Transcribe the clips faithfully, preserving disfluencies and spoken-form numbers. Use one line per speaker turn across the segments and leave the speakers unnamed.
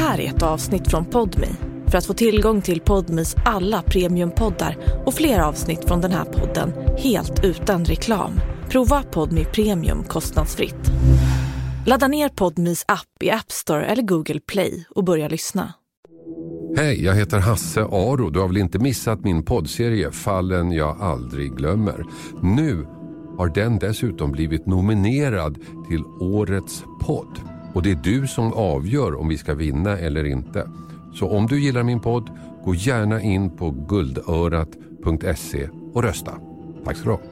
här är ett avsnitt från Podme. För att få tillgång till Podmes alla premiumpoddar och fler avsnitt från den här podden helt utan reklam. Prova Podme Premium kostnadsfritt. Ladda ner Podmes app i App Store eller Google Play och börja lyssna.
Hej, jag heter Hasse Aro. Du har väl inte missat min poddserie Fallen jag aldrig glömmer. Nu har den dessutom blivit nominerad till årets podd. Och det är du som avgör om vi ska vinna eller inte. Så om du gillar min podd, gå gärna in på guldörat punkt se och rösta. Tack så mycket.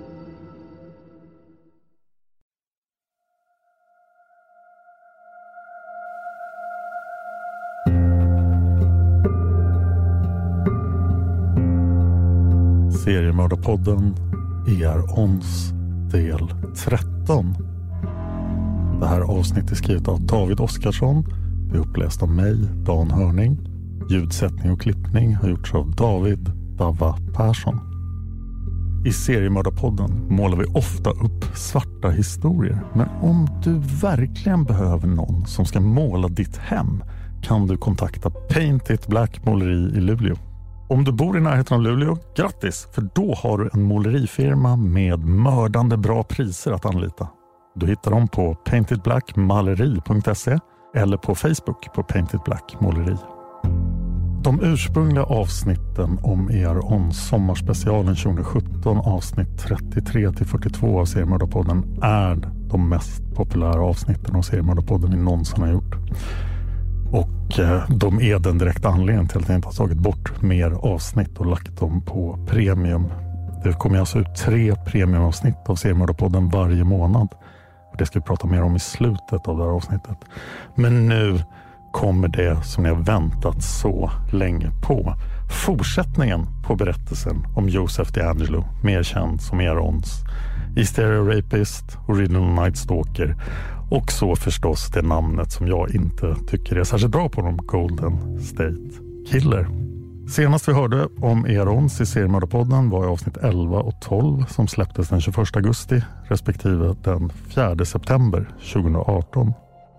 Seriemördarpodden är ons del tretton. Det här avsnittet är skrivet av David Oskarsson. Det är uppläst av mig, Dan Hörning. Ljudsättning och klippning har gjorts av David Dava Persson. I Seriemördarpodden målar vi ofta upp svarta historier. Men om du verkligen behöver någon som ska måla ditt hem kan du kontakta Paint It Black måleri i Luleå. Om du bor i närheten av Luleå, grattis! För då har du en målerifirma med mördande bra priser att anlita. Du hittar dem på paint it black maleri punkt se eller på Facebook på Paint It Black måleri. De ursprungliga avsnitten om E R Ons sommarspecialen tjugosjutton avsnitt trettiotre till fyrtiotvå av Seriemördarpodden är de mest populära avsnitten av Seriemördarpodden vi någonsin har gjort. Och eh, de är den direkta anledningen till att jag inte har tagit bort mer avsnitt och lagt dem på premium. Det kommer alltså ut tre premiumavsnitt av Seriemördarpodden varje månad. Det ska vi prata mer om i slutet av det här avsnittet. Men nu kommer det som ni har väntat så länge på. Fortsättningen på berättelsen om Joseph DeAngelo, mer känd som E R Ons, Hysteria Rapist, Original Night Stalker och så förstås det namnet som jag inte tycker är särskilt bra på, dem, Golden State Killer. Senast vi hörde om E R Ons i Seriemördarpodden var i avsnitt elva och tolv som släpptes den tjugoförsta augusti respektive den fjärde september tjugoarton.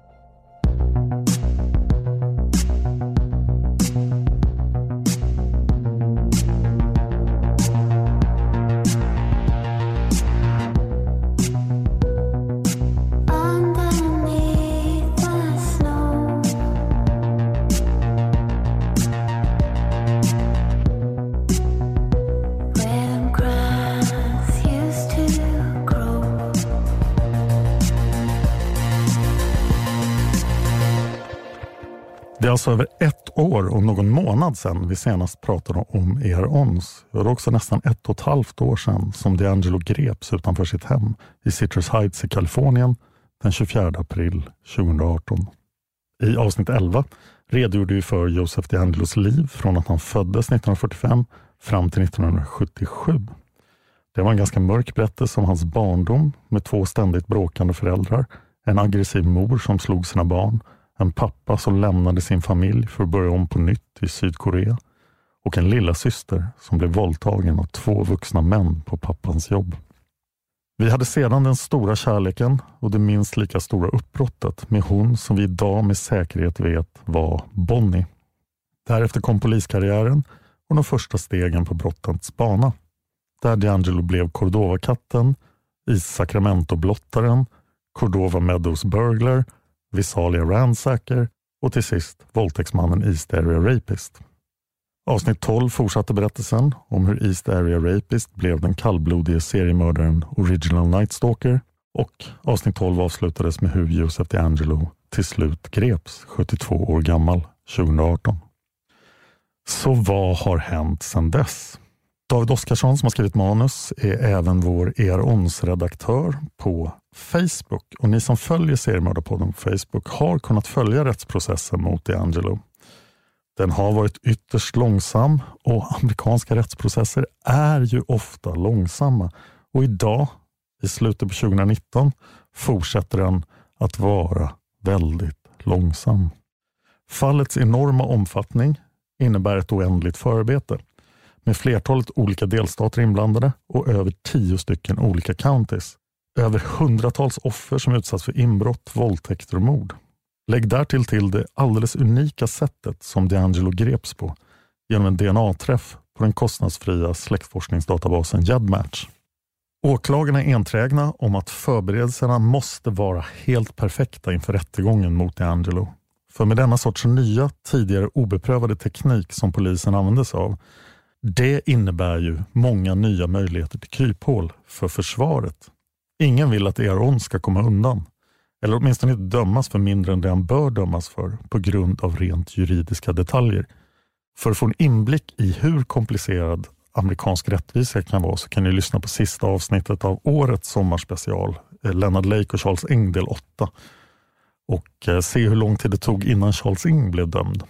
Det är alltså över ett år och någon månad sedan vi senast pratade om E R Ons. Det var också nästan ett och ett halvt år sedan som DeAngelo greps utanför sitt hem i Citrus Heights i Kalifornien den tjugofjärde april tjugoarton. I avsnitt elva redogjorde vi för Joseph DeAngelos liv från att han föddes nittonhundrafyrtiofem fram till nittonhundrasjuttiosju. Det var en ganska mörk berättelse om hans barndom med två ständigt bråkande föräldrar, en aggressiv mor som slog sina barn, en pappa som lämnade sin familj för att börja om på nytt i Sydkorea och en lilla syster som blev våldtagen av två vuxna män på pappans jobb. Vi hade sedan den stora kärleken och det minst lika stora uppbrottet med hon som vi idag med säkerhet vet var Bonnie. Därefter kom poliskarriären och de första stegen på brottens bana. Där DeAngelo blev Cordova-katten, i Sacramento-blottaren, Cordova Meadows burglar, Visalia ransacker och till sist våldtäktsmannen East Area Rapist. Avsnitt tolv fortsatte berättelsen om hur East Area Rapist blev den kallblodige seriemördaren Original Night Stalker och avsnitt tolv avslutades med hur Joseph DeAngelo till slut greps sjuttiotvå år gammal tjugoarton. Så vad har hänt sedan dess? David Oskarsson som har skrivit manus är även vår E R Ons-redaktör på Facebook. Och ni som följer Seriemördarpodden på Facebook har kunnat följa rättsprocessen mot DeAngelo. Den har varit ytterst långsam och amerikanska rättsprocesser är ju ofta långsamma. Och idag, i slutet på tjugonitton, fortsätter den att vara väldigt långsam. Fallets enorma omfattning innebär ett oändligt förarbete. Med flertalet olika delstater inblandade och över tio stycken olika counties. Över hundratals offer som utsatts för inbrott, våldtäkter och mord. Lägg därtill till det alldeles unika sättet som DeAngelo greps på genom en D N A-träff på den kostnadsfria släktforskningsdatabasen GEDmatch. Åklagarna är enträgna om att förberedelserna måste vara helt perfekta inför rättegången mot DeAngelo. För med denna sorts nya, tidigare obeprövade teknik som polisen använde sig av, det innebär ju många nya möjligheter till kryphål för försvaret. Ingen vill att Aaron ska komma undan, eller åtminstone inte dömas för mindre än det han bör dömas för på grund av rent juridiska detaljer. För att få en inblick i hur komplicerad amerikansk rättvisa kan vara så kan ni lyssna på sista avsnittet av årets sommarspecial, Leonard Lake och Charles Ng del åtta, och se hur lång tid det tog innan Charles Ng blev dömd.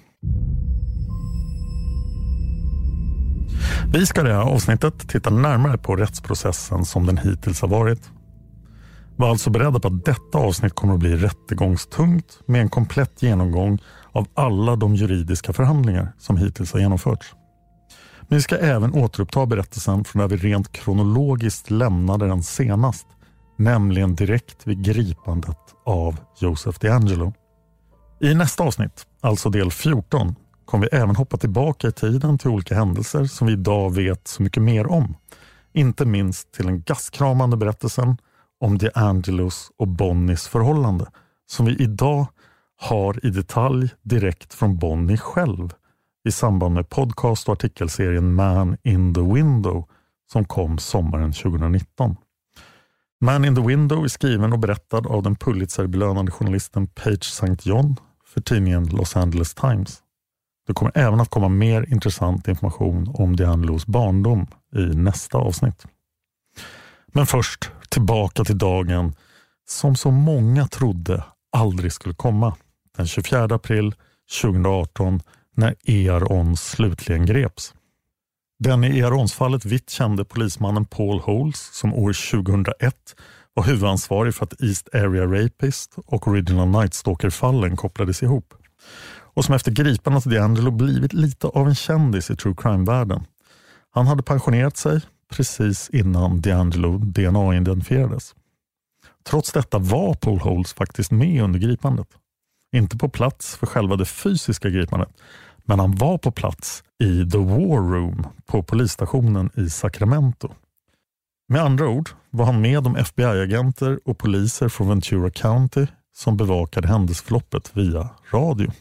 Vi ska i det här avsnittet titta närmare på rättsprocessen som den hittills har varit. Var alltså beredda på att detta avsnitt kommer att bli rättegångstungt med en komplett genomgång av alla de juridiska förhandlingar som hittills har genomförts. Men vi ska även återuppta berättelsen från där vi rent kronologiskt lämnade den senast, nämligen direkt vid gripandet av Joseph DeAngelo. I nästa avsnitt, alltså del fjorton, kommer vi även hoppa tillbaka i tiden till olika händelser som vi idag vet så mycket mer om. Inte minst till den gaskramande berättelsen om DeAngelos och Bonnies förhållande som vi idag har i detalj direkt från Bonnie själv i samband med podcast- och artikelserien Man in the Window som kom sommaren tjugonitton. Man in the Window är skriven och berättad av den Pulitzer-belönade journalisten Paige Saint John för tidningen Los Angeles Times. Det kommer även att komma mer intressant information om DeAngelos barndom i nästa avsnitt. Men först tillbaka till dagen som så många trodde aldrig skulle komma. Den tjugofjärde april tjugoarton när Aaron slutligen greps. Den i Aaronsfallet vitt kände polismannen Paul Holes som år tjugohundraett var huvudansvarig för att East Area Rapist och Original Night Stalker-fallen kopplades ihop. Och som efter gripandet av DeAngelo blivit lite av en kändis i true crime-världen. Han hade pensionerat sig precis innan DeAngelo D N A-identifierades. Trots detta var Paul Holes faktiskt med under gripandet. Inte på plats för själva det fysiska gripandet, men han var på plats i The War Room på polisstationen i Sacramento. Med andra ord var han med de F B I-agenter och poliser från Ventura County som bevakade händelseförloppet via radio.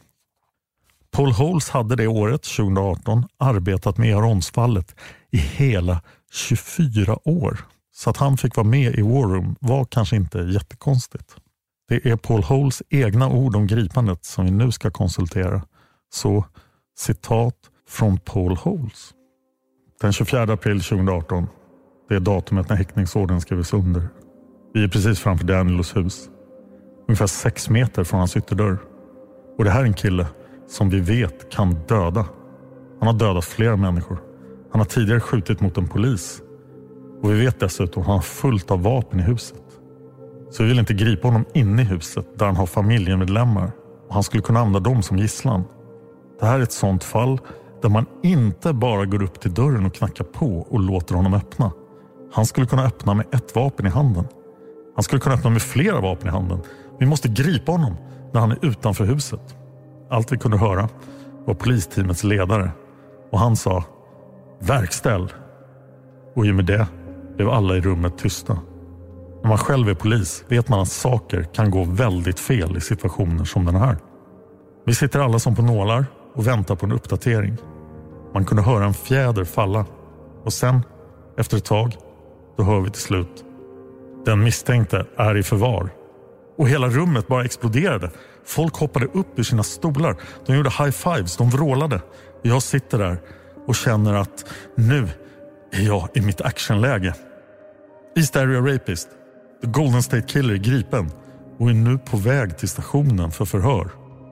Paul Holes hade det året tjugoarton arbetat med Aaronsfallet i hela tjugofyra år. Så att han fick vara med i War Room var kanske inte jättekonstigt. Det är Paul Holes egna ord om gripandet som vi nu ska konsultera. Så citat från Paul Holes. Den tjugofjärde april tjugoarton, det är datumet när häktningsorden skrevs under. Vi är precis framför DeAngelos hus. Ungefär sex meter från hans ytterdörr. Och det här är en kille som vi vet kan döda. Han har dödat flera människor. Han har tidigare skjutit mot en polis. Och vi vet dessutom att han har fullt av vapen i huset. Så vi vill inte gripa honom inne i huset där han har familjemedlemmar. Och han skulle kunna använda dem som gisslan. Det här är ett sånt fall där man inte bara går upp till dörren och knackar på och låter honom öppna. Han skulle kunna öppna med ett vapen i handen. Han skulle kunna öppna med flera vapen i handen. Vi måste gripa honom när han är utanför huset. Allt vi kunde höra var polisteamets ledare. Och han sa, verkställ. Och i och med det blev alla i rummet tysta. När man själv är polis vet man att saker kan gå väldigt fel i situationer som den här. Vi sitter alla som på nålar och väntar på en uppdatering. Man kunde höra en fjäder falla. Och sen, efter ett tag, då hör vi till slut. Den misstänkte är i förvar. Och hela rummet bara exploderade. Folk hoppade upp ur sina stolar. De gjorde high-fives, de vrålade. Jag sitter där och känner att nu är jag i mitt actionläge. East Area Rapist, The Golden State Killer, är gripen och är nu på väg till stationen för förhör.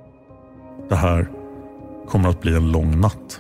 Det här kommer att bli en lång natt.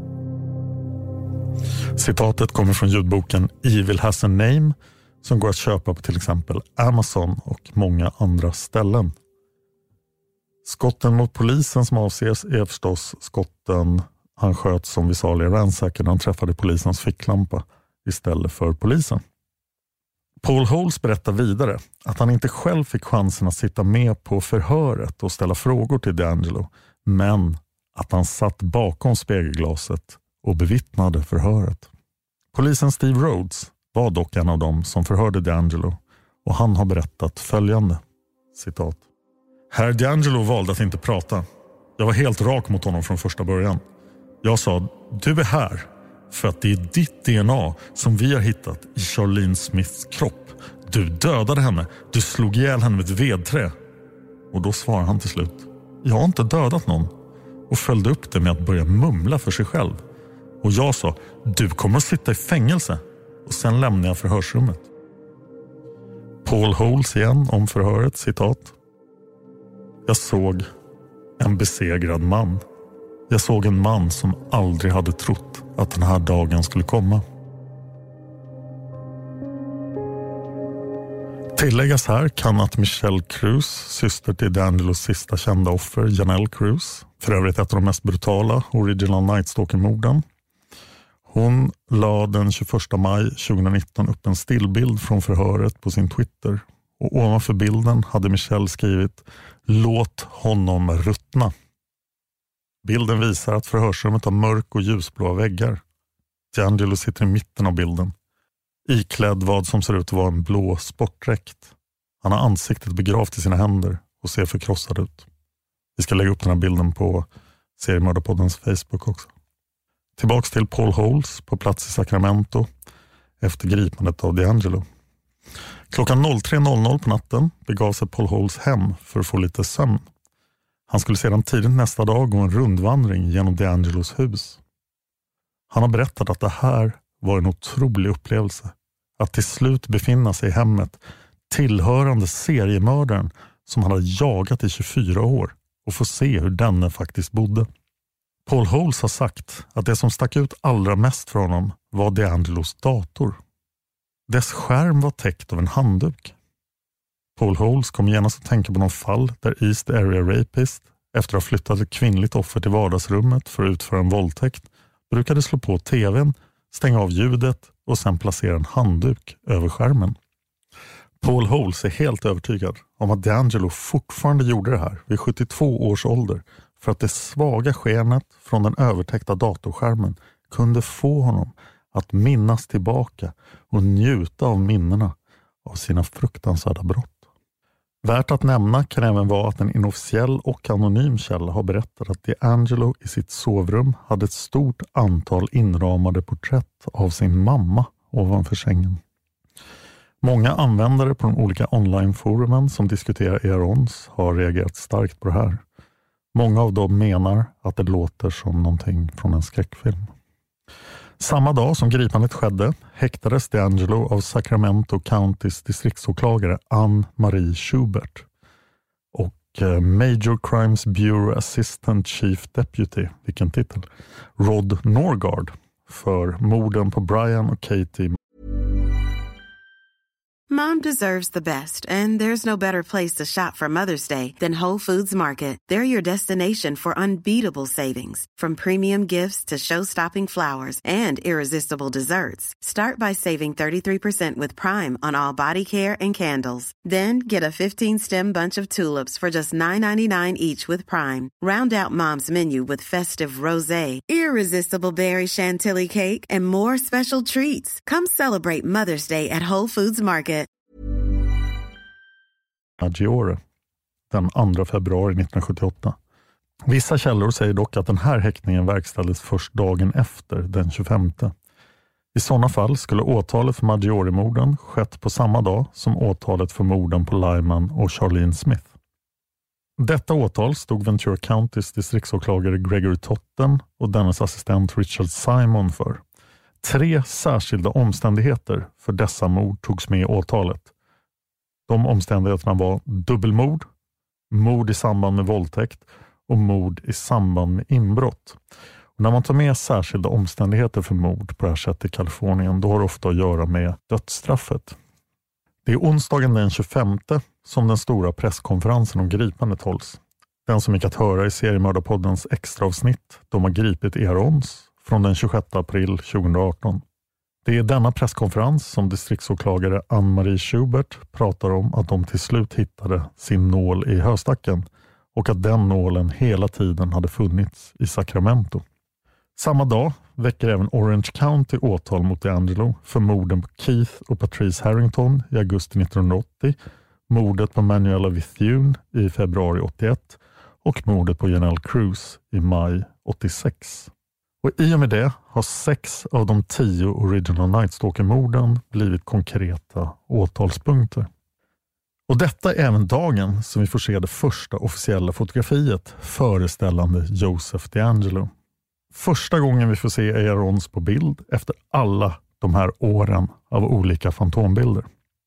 Citatet kommer från ljudboken Evil Has a Name som går att köpa på till exempel Amazon och många andra ställen. Skotten mot polisen som avses är förstås skotten han sköt som vi sa i Ransacker när han träffade polisens ficklampa istället för polisen. Paul Holes berättar vidare att han inte själv fick chansen att sitta med på förhöret och ställa frågor till DeAngelo, men att han satt bakom spegelglaset och bevittnade förhöret. Polisen Steve Rhodes var dock en av dem som förhörde DeAngelo, och han har berättat följande, citat. Herr DeAngelo valde att inte prata. Jag var helt rak mot honom från första början. Jag sa, du är här för att det är ditt D N A som vi har hittat i Charlene Smiths kropp. Du dödade henne, du slog ihjäl henne med ett vedträ. Och då svarade han till slut, jag har inte dödat någon, och följde upp det med att börja mumla för sig själv. Och jag sa, du kommer att sitta i fängelse. Och sen lämnade jag förhörsrummet. Paul Holes igen om förhöret, citat. Jag såg en besegrad man. Jag såg en man som aldrig hade trott att den här dagen skulle komma. Tilläggas här kan att Michelle Cruz, syster till DeAngelos sista kända offer, Janelle Cruz, för övrigt ett av de mest brutala Original Night Stalker-morden. Hon la den tjugoförsta maj tjugonitton upp en stillbild från förhöret på sin Twitter. Och ovanför bilden hade Michelle skrivit låt honom ruttna. Bilden visar att förhörsrummet har mörk och ljusblåa väggar. DeAngelo sitter i mitten av bilden, iklädd vad som ser ut att vara en blå sportdräkt. Han har ansiktet begravt i sina händer och ser förkrossad ut. Vi ska lägga upp den här bilden på Seriemördarpoddens Facebook också. Tillbaks till Paul Holes på plats i Sacramento efter gripandet av DeAngelo. Klockan tre noll noll på natten begav sig Paul Holes hem för att få lite sömn. Han skulle sedan tidigt nästa dag gå en rundvandring genom DeAngelos hus. Han har berättat att det här var en otrolig upplevelse. Att till slut befinna sig i hemmet tillhörande seriemördaren som han hade jagat i tjugofyra år och få se hur denne faktiskt bodde. Paul Holes har sagt att det som stack ut allra mest för honom var DeAngelos dator. Dess skärm var täckt av en handduk. Paul Holes kom genast att tänka på någon fall där East Area Rapist, efter att ha flyttat ett kvinnligt offer till vardagsrummet för att utföra en våldtäkt, brukade slå på tvn, stänga av ljudet och sen placera en handduk över skärmen. Paul Holes är helt övertygad om att DeAngelo fortfarande gjorde det här vid sjuttiotvå års ålder för att det svaga skenet från den övertäckta datorskärmen kunde få honom att minnas tillbaka och njuta av minnena av sina fruktansvärda brott. Värt att nämna kan även vara att en inofficiell och anonym källa har berättat att DeAngelo i sitt sovrum hade ett stort antal inramade porträtt av sin mamma ovanför sängen. Många användare på de olika onlineforumen som diskuterar E R Ons har reagerat starkt på det här. Många av dem menar att det låter som någonting från en skräckfilm. Samma dag som gripandet skedde häktades DeAngelo av Sacramento Countys distriktsåklagare Anne-Marie Schubert och Major Crimes Bureau Assistant Chief Deputy, vilken titel, Rod Norgard för morden på Brian och Katie.
Mom deserves the best, and there's no better place to shop for Mother's Day than Whole Foods Market. They're your destination for unbeatable savings, from premium gifts to show-stopping flowers and irresistible desserts. Start by saving thirty-three percent with Prime on all body care and candles. Then get a fifteen-stem bunch of tulips for just nine ninety-nine each with Prime. Round out Mom's menu with festive rosé, irresistible berry chantilly cake, and more special treats. Come celebrate Mother's Day at Whole Foods Market.
Maggiore den andra februari nittonhundrasjuttioåtta. Vissa källor säger dock att den här häktningen verkställdes först dagen efter den tjugofemte. I sådana fall skulle åtalet för Maggiore-morden skett på samma dag som åtalet för morden på Lyman och Charlene Smith. Detta åtal stod Ventura Countys distriktsåklagare Gregory Totten och dennes assistent Richard Simon för. Tre särskilda omständigheter för dessa mord togs med i åtalet. De omständigheterna var dubbelmord, mord i samband med våldtäkt och mord i samband med inbrott. Och när man tar med särskilda omständigheter för mord på det här sättet i Kalifornien, då har det ofta att göra med dödsstraffet. Det är onsdagen den tjugofemte som den stora presskonferensen om gripandet hålls. Den som gick att höra i Seriemördarpoddens extraavsnitt, De har gripit E R Ons, från den tjugosjätte april tjugoarton. Det är denna presskonferens som distriktsåklagare Ann-Marie Schubert pratar om att de till slut hittade sin nål i höstacken och att den nålen hela tiden hade funnits i Sacramento. Samma dag väcker även Orange County åtal mot DeAngelo för morden på Keith och Patrice Harrington i augusti nittonhundraåttio, mordet på Manuela Bethune i februari åttioett och mordet på Janelle Cruz i maj åttiosex. Och i och med det har sex av de tio Original Night Stalker-morden blivit konkreta åtalspunkter. Och detta är även dagen som vi får se det första officiella fotografiet föreställande Joseph DeAngelo. Första gången vi får se Aarons på bild efter alla de här åren av olika fantombilder.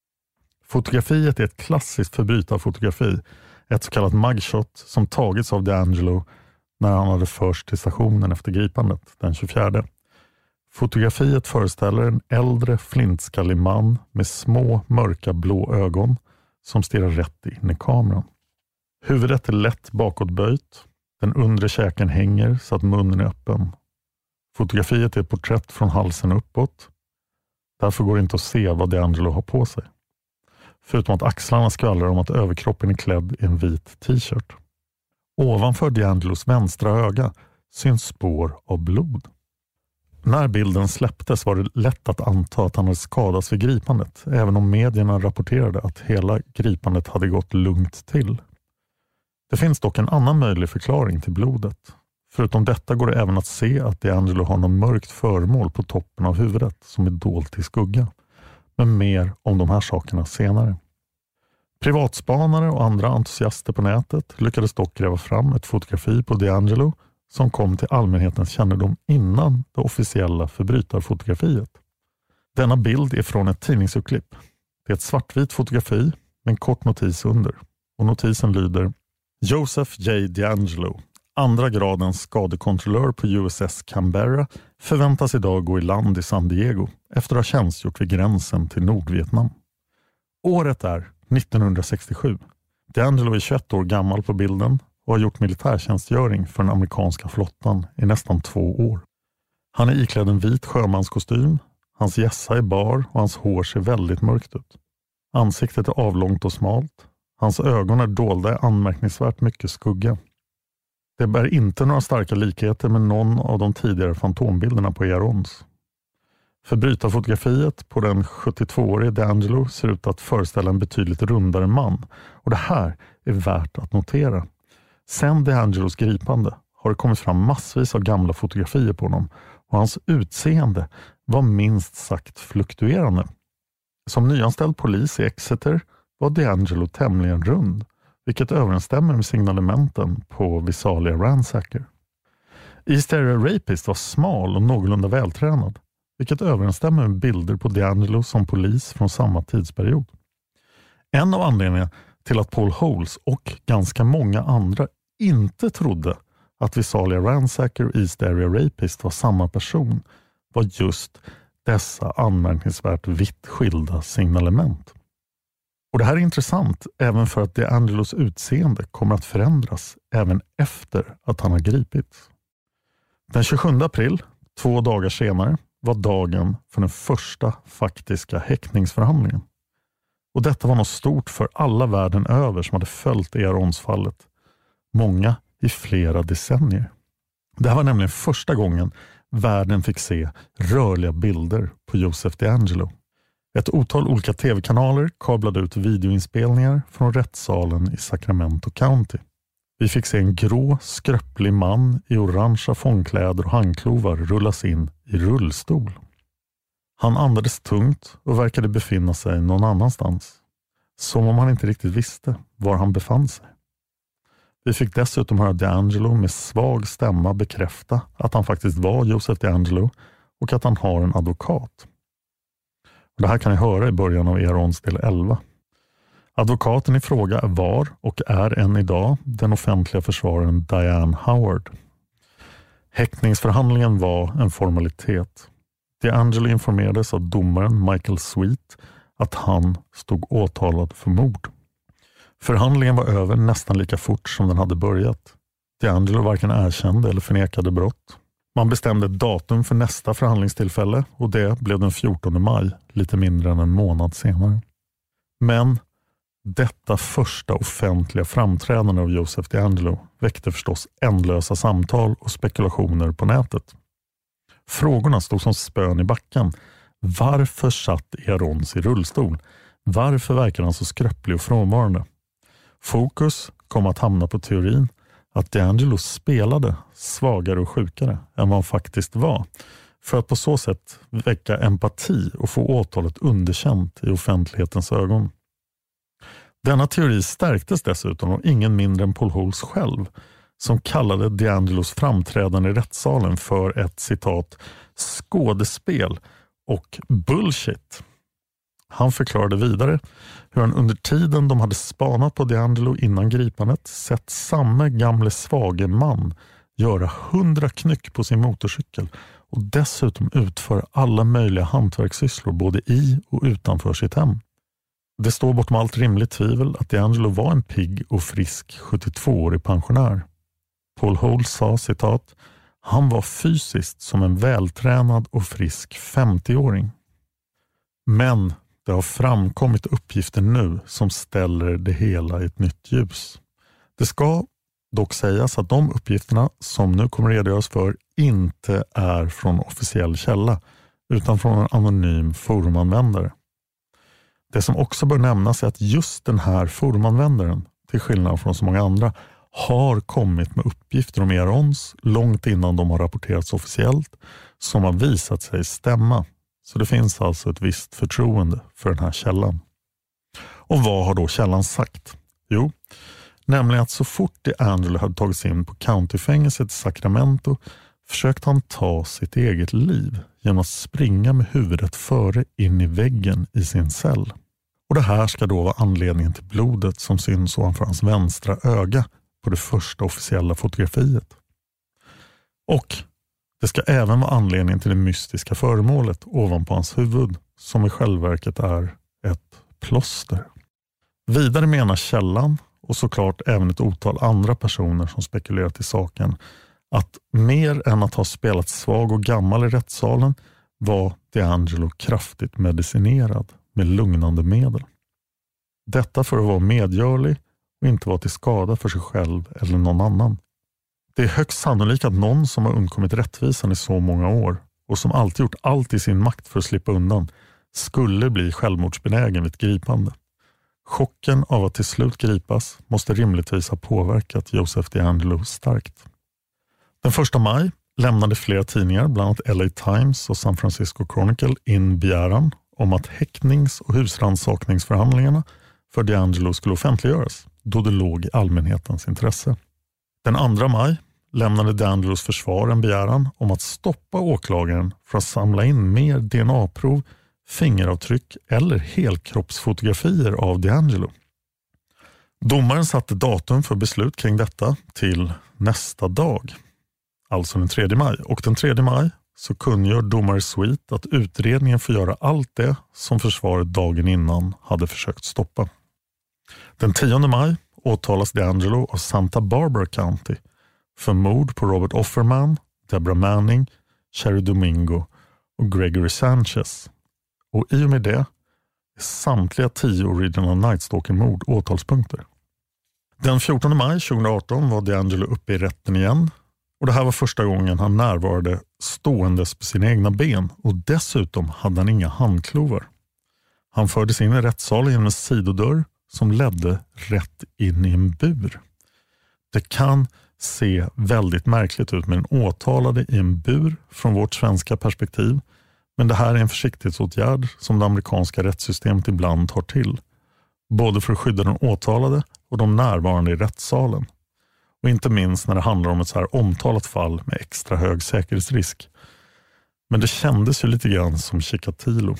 Fotografiet är ett klassiskt förbrytarfotografi, ett så kallat mugshot som tagits av DeAngelo när han hade först till stationen efter gripandet den tjugofjärde. Fotografiet föreställer en äldre flintskallig man med små mörka blå ögon som stirrar rätt in i kameran. Huvudet är lätt bakåtböjt. Den undre käken hänger så att munnen är öppen. Fotografiet är ett porträtt från halsen uppåt. Därför går det inte att se vad DeAngelo har på sig. Förutom att axlarna skvallrar om att överkroppen är klädd i en vit t-shirt. Ovanför DeAngelos vänstra öga syns spår av blod. När bilden släpptes var det lätt att anta att han hade skadats vid gripandet, även om medierna rapporterade att hela gripandet hade gått lugnt till. Det finns dock en annan möjlig förklaring till blodet. Förutom detta går det även att se att DeAngelo har någon mörkt föremål på toppen av huvudet som är dolt i skugga. Men mer om de här sakerna senare. Privatspanare och andra entusiaster på nätet lyckades dock gräva fram ett fotografi på DeAngelo som kom till allmänhetens kännedom innan det officiella förbrytarfotografiet. Denna bild är från ett tidningsutklipp. Det är ett svartvitt fotografi med en kort notis under. Och notisen lyder: Joseph J. DeAngelo, andra gradens skadekontrollör på U S S Canberra, förväntas idag gå i land i San Diego efter att ha tjänstgjort vid gränsen till Nordvietnam. Året är nittonhundrasextiosju. DeAngelo är tjugoett år gammal på bilden och har gjort militärtjänstgöring för den amerikanska flottan i nästan två år. Han är iklädd en vit sjömanskostym, hans hjässa är bar och hans hår ser väldigt mörkt ut. Ansiktet är avlångt och smalt. Hans ögon är dolda i anmärkningsvärt mycket skugga. Det bär inte några starka likheter med någon av de tidigare fantombilderna på Aarons. Förbrytarfotografiet på den sjuttiotvåårige DeAngelo ser ut att föreställa en betydligt rundare man. Och det här är värt att notera. Sen DeAngelos gripande har det kommit fram massvis av gamla fotografier på honom. Och hans utseende var minst sagt fluktuerande. Som nyanställd polis i Exeter var DeAngelo tämligen rund, vilket överensstämmer med signalementen på Visalia Ransacker. East Area Rapist var smal och någorlunda vältränad, vilket överensstämmer med bilder på DeAngelo som polis från samma tidsperiod. En av anledningarna till att Paul Holes och ganska många andra inte trodde att Visalia Ransacker och East Area Rapist var samma person var just dessa anmärkningsvärt vitt skilda signalement. Och det här är intressant även för att DeAngelos utseende kommer att förändras även efter att han har gripits. Den tjugosjunde april, två dagar senare, var dagen för den första faktiska häktningsförhandlingen. Och detta var något stort för alla världen över som hade följt Aarons-fallet. Många i flera decennier. Det här var nämligen första gången världen fick se rörliga bilder på Joseph DeAngelo. Ett otal olika tv-kanaler kablade ut videoinspelningar från rättssalen i Sacramento County. Vi fick se en grå, skröplig man i orangea fångkläder och handklovar rullas in i rullstol. Han andades tungt och verkade befinna sig någon annanstans. Som om han inte riktigt visste var han befann sig. Vi fick dessutom höra DeAngelo med svag stämma bekräfta att han faktiskt var Joseph DeAngelo och att han har en advokat. Det här kan ni höra i början av Aarons del elva. Advokaten i fråga var och är än idag den offentliga försvararen Diane Howard. Häktningsförhandlingen var en formalitet. DeAngelo informerades av domaren Michael Sweet att han stod åtalad för mord. Förhandlingen var över nästan lika fort som den hade börjat. DeAngelo varken erkände eller förnekade brott. Man bestämde ett datum för nästa förhandlingstillfälle och det blev den fjortonde maj, lite mindre än en månad senare. Men detta första offentliga framträdande av Joseph DeAngelo väckte förstås ändlösa samtal och spekulationer på nätet. Frågorna stod som spön i backen. Varför satt Arons i rullstol? Varför verkar han så skröplig och frånvarande? Fokus kom att hamna på teorin att DeAngelo spelade svagare och sjukare än vad han faktiskt var, för att på så sätt väcka empati och få åtalet underkänt i offentlighetens ögon. Denna teori stärktes dessutom av ingen mindre än Paul Holes själv, som kallade DeAngelos framträdande i rättssalen för ett citat skådespel och bullshit. Han förklarade vidare hur han under tiden de hade spanat på DeAngelo innan gripandet sett samma gamle svage man göra hundra knyck på sin motorcykel och dessutom utföra alla möjliga hantverkssysslor både i och utanför sitt hem. Det står bortom allt rimligt tvivel att DeAngelo var en pigg och frisk sjuttiotvåårig pensionär. Paul Hole sa citat: han var fysiskt som en vältränad och frisk femtioåring. Men det har framkommit uppgifter nu som ställer det hela i ett nytt ljus. Det ska dock sägas att de uppgifterna som nu kommer redogöras för inte är från officiell källa utan från en anonym forumanvändare. Det som också bör nämnas är att just den här forumanvändaren, till skillnad från så många andra, har kommit med uppgifter om Arons långt innan de har rapporterats officiellt som har visat sig stämma. Så det finns alltså ett visst förtroende för den här källan. Och vad har då källan sagt? Jo, nämligen att så fort DeAngelo hade tagits in på countyfängelset i Sacramento försökte han ta sitt eget liv genom att springa med huvudet före in i väggen i sin cell. Och det här ska då vara anledningen till blodet som syns ovanför hans vänstra öga på det första officiella fotografiet. Och det ska även vara anledningen till det mystiska föremålet ovanpå hans huvud som i självverket är ett plåster. Vidare menar källan och såklart även ett otal andra personer som spekulerat i saken att mer än att ha spelat svag och gammal i rättssalen var DeAngelo kraftigt medicinerad med lugnande medel. Detta för att vara medgörlig och inte vara till skada för sig själv eller någon annan. Det är högst sannolikt att någon som har undkommit rättvisan i så många år och som alltid gjort allt i sin makt för att slippa undan skulle bli självmordsbenägen vid ett gripande. Chocken av att till slut gripas måste rimligtvis ha påverkat Joseph DeAngelo starkt. Den första maj lämnade flera tidningar, bland annat L A Times och San Francisco Chronicle, in begäran om att häktnings- och husrannsakningsförhandlingarna för DeAngelo skulle offentliggöras, då det låg i allmänhetens intresse. Den andra maj lämnade DeAngelos försvar en begäran om att stoppa åklagaren för att samla in mer D N A-prov, fingeravtryck eller helkroppsfotografier av DeAngelo. Domaren satte datum för beslut kring detta till nästa dag, alltså den tredje maj. Och den tredje maj så kungör domare Sweet att utredningen får göra allt det som försvaret dagen innan hade försökt stoppa. Den tionde maj åtalas DeAngelo av Santa Barbara County för mord på Robert Offerman, Deborah Manning, Cherry Domingo och Gregory Sanchez. Och i och med det är samtliga tio Original Night Stalker-mord åtalspunkter. Den fjortonde maj tjugoarton var DeAngelo uppe i rätten igen. Och det här var första gången han närvarade ståendes på sina egna ben och dessutom hade han inga handklovar. Han fördes in i rättssalen genom en sidodörr som ledde rätt in i en bur. Det kan se väldigt märkligt ut med en åtalade i en bur från vårt svenska perspektiv, men det här är en försiktighetsåtgärd som det amerikanska rättssystemet ibland tar till. Både för att skydda den åtalade och de närvarande i rättssalen. Och inte minst när det handlar om ett så här omtalat fall med extra hög säkerhetsrisk. Men det kändes ju lite grann som Chikatilo.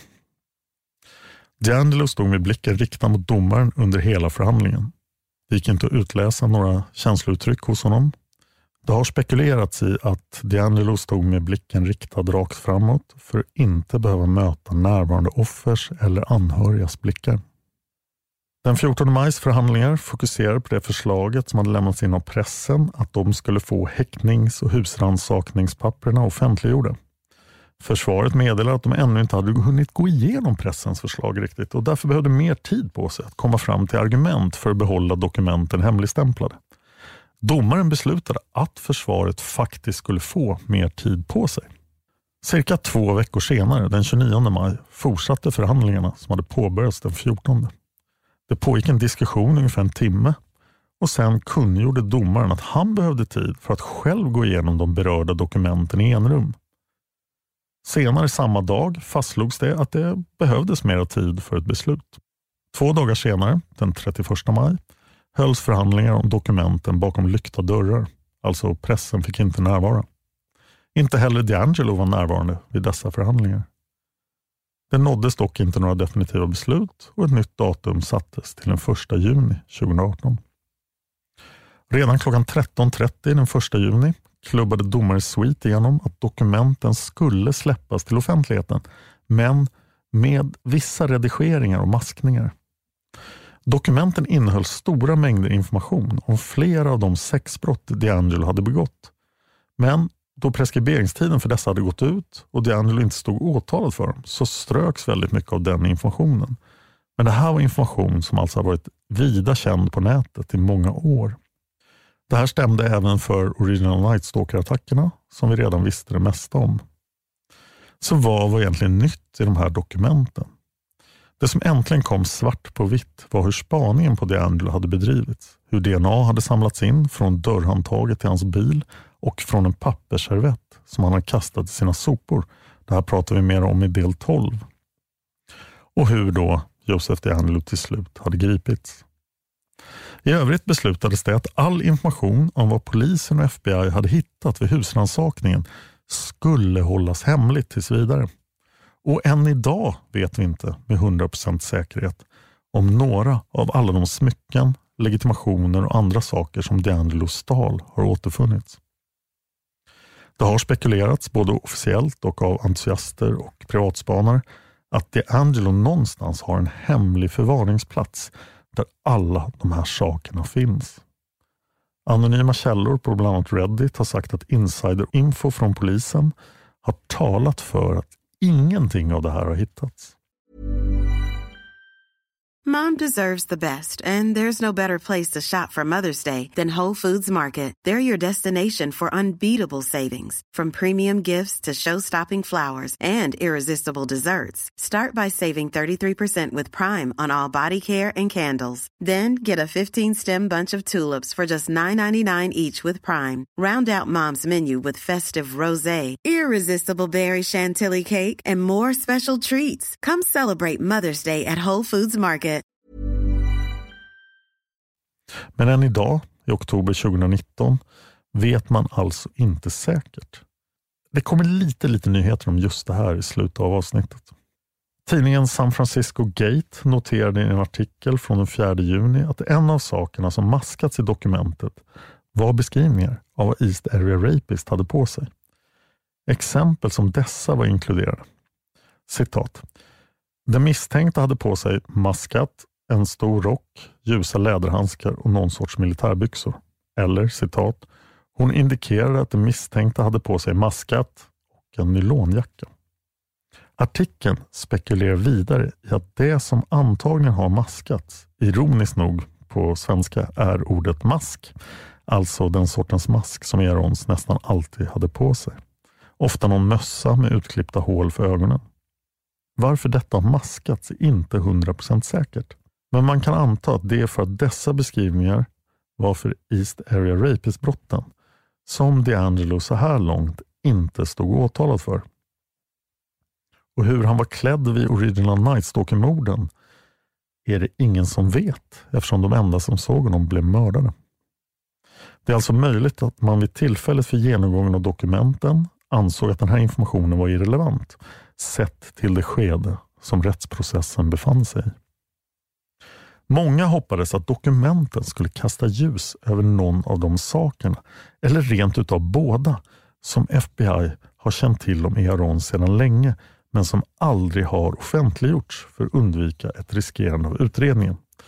DeAngelo stod med blicken riktad mot domaren under hela förhandlingen. Det gick inte att utläsa några känslouttryck hos honom. Det har spekulerats i att DeAngelo stod med blicken riktad rakt framåt för att inte behöva möta närvarande offers eller anhörigas blickar. Den fjortonde majs förhandlingar fokuserade på det förslaget som hade lämnats in av pressen att de skulle få häktnings- och husrannsakningspapperna offentliggjorda. Försvaret meddelade att de ännu inte hade hunnit gå igenom pressens förslag riktigt och därför behövde mer tid på sig att komma fram till argument för att behålla dokumenten hemligstämplade. Domaren beslutade att försvaret faktiskt skulle få mer tid på sig. Cirka två veckor senare, den tjugonionde maj, fortsatte förhandlingarna som hade påbörjats den fjortonde. Det pågick en diskussion ungefär en timme och sen kungjorde domaren att han behövde tid för att själv gå igenom de berörda dokumenten i enrum. Senare samma dag fastslogs det att det behövdes mer tid för ett beslut. Två dagar senare, den trettioförsta maj, hölls förhandlingar om dokumenten bakom lyckta dörrar, alltså pressen fick inte närvara. Inte heller DeAngelo var närvarande vid dessa förhandlingar. Det nåddes dock inte några definitiva beslut och ett nytt datum sattes till den första juni tjugoarton. Redan klockan tretton trettio den första juni klubbade domare Sweet igenom att dokumenten skulle släppas till offentligheten, men med vissa redigeringar och maskningar. Dokumenten innehöll stora mängder information om flera av de sexbrott DeAngelo hade begått. Men då preskriberingstiden för dessa hade gått ut och DeAngelo inte stod åtalad för dem så ströks väldigt mycket av den informationen. Men det här var information som alltså har varit vida känd på nätet i många år. Det här stämde även för Original Night Stalker-attackerna som vi redan visste det mesta om. Så vad var egentligen nytt i de här dokumenten? Det som äntligen kom svart på vitt var hur spaningen på DeAngelo hade bedrivits. Hur D N A hade samlats in från dörrhandtaget till hans bil och från en pappersservett som han hade kastat i sina sopor. Det här pratar vi mer om i del tolv. Och hur då Joseph DeAngelo till slut hade gripits. I övrigt beslutades det att all information om vad polisen och F B I hade hittat vid husrannsakningen skulle hållas hemligt tills vidare. Och än idag vet vi inte med hundra procent säkerhet om några av alla de smycken, legitimationer och andra saker som DeAngelo stal har återfunnits. Det har spekulerats både officiellt och av entusiaster och privatspanare att DeAngelo någonstans har en hemlig förvaringsplats där alla de här sakerna finns. Anonyma källor på bland annat Reddit har sagt att insiderinfo från polisen har talat för att ingenting av det här har hittats.
Mom deserves the best, and there's no better place to shop for Mother's Day than Whole Foods Market. They're your destination for unbeatable savings, from premium gifts to show-stopping flowers and irresistible desserts. Start by saving thirty-three percent with Prime on all body care and candles. Then get a fifteen-stem bunch of tulips for just nine ninety-nine each with Prime. Round out Mom's menu with festive rosé, irresistible berry chantilly cake, and more special treats. Come celebrate Mother's Day at Whole Foods Market.
Men än idag, i oktober tjugonitton, vet man alltså inte säkert. Det kommer lite lite nyheter om just det här i slutet av avsnittet. Tidningen San Francisco Gate noterade i en artikel från den fjärde juni att en av sakerna som maskats i dokumentet var beskrivningar av vad East Area Rapist hade på sig. Exempel som dessa var inkluderade. Citat. Den misstänkta hade på sig maskat, en stor rock, ljusa läderhandskar och någon sorts militärbyxor. Eller, citat, hon indikerade att den misstänkta hade på sig maskat och en nylonjacka. Artikeln spekulerar vidare i att det som antagligen har maskats, ironiskt nog på svenska, är ordet mask. Alltså den sortens mask som Aarons nästan alltid hade på sig. Ofta någon mössa med utklippta hål för ögonen. Varför detta har maskats är inte hundra procent säkert. Men man kan anta att det är för att dessa beskrivningar var för East Area Rapist-brotten som DeAngelo så här långt inte stod åtalad för. Och hur han var klädd vid Original Night Stalker-morden är det ingen som vet eftersom de enda som såg honom blev mördade. Det är alltså möjligt att man vid tillfället för genomgången av dokumenten ansåg att den här informationen var irrelevant sett till det skede som rättsprocessen befann sig i. Många hoppades att dokumenten skulle kasta ljus över någon av de sakerna eller rent utav båda som F B I har känt till om Aron sedan länge men som aldrig har offentliggjorts för att undvika ett riskerande av utredningen.